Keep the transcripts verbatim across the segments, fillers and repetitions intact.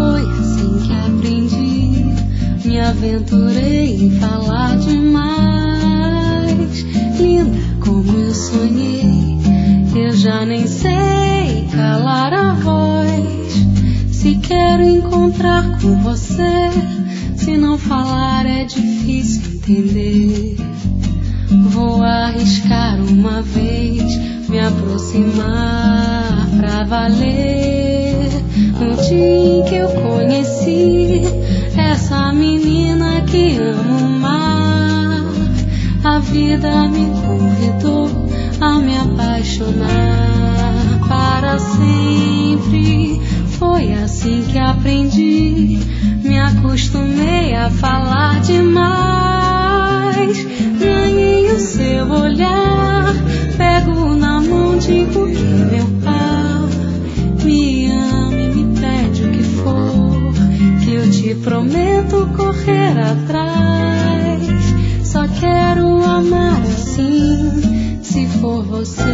Foi assim que aprendi, me aventurei em falar demais. Linda como eu sonhei, eu já nem sei calar a voz. Se quero encontrar com você, se não falar é difícil entender. Vou arriscar uma vez, me aproximar pra valer. No dia em que eu conheci essa menina que amo o mar, a vida me convidou a me apaixonar para sempre. Foi assim que aprendi, me acostumei a falar demais. Ganhei o seu olhar, pego na mão, digo que meu par me ama e me pede o que for, que eu te prometo correr atrás. Só quero amar assim, se for você.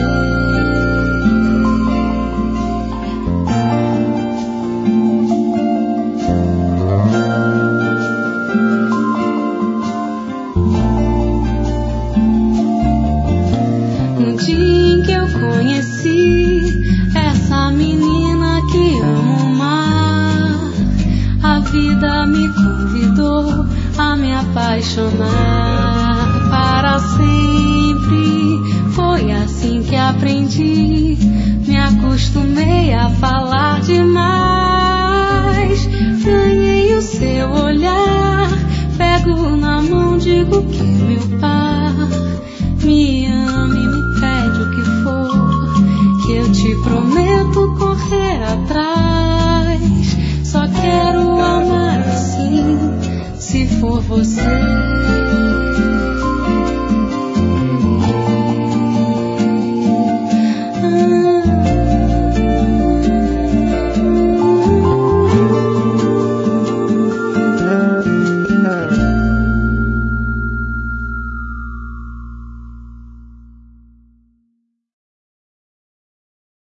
Apaixonar para sempre. Foi assim que aprendi, me acostumei a falar demais. Ganhei o seu olhar, pego na mão, digo que meu par me ama e me pede o que for, que eu te prometo correr atrás. Só quero amar assim, se for você.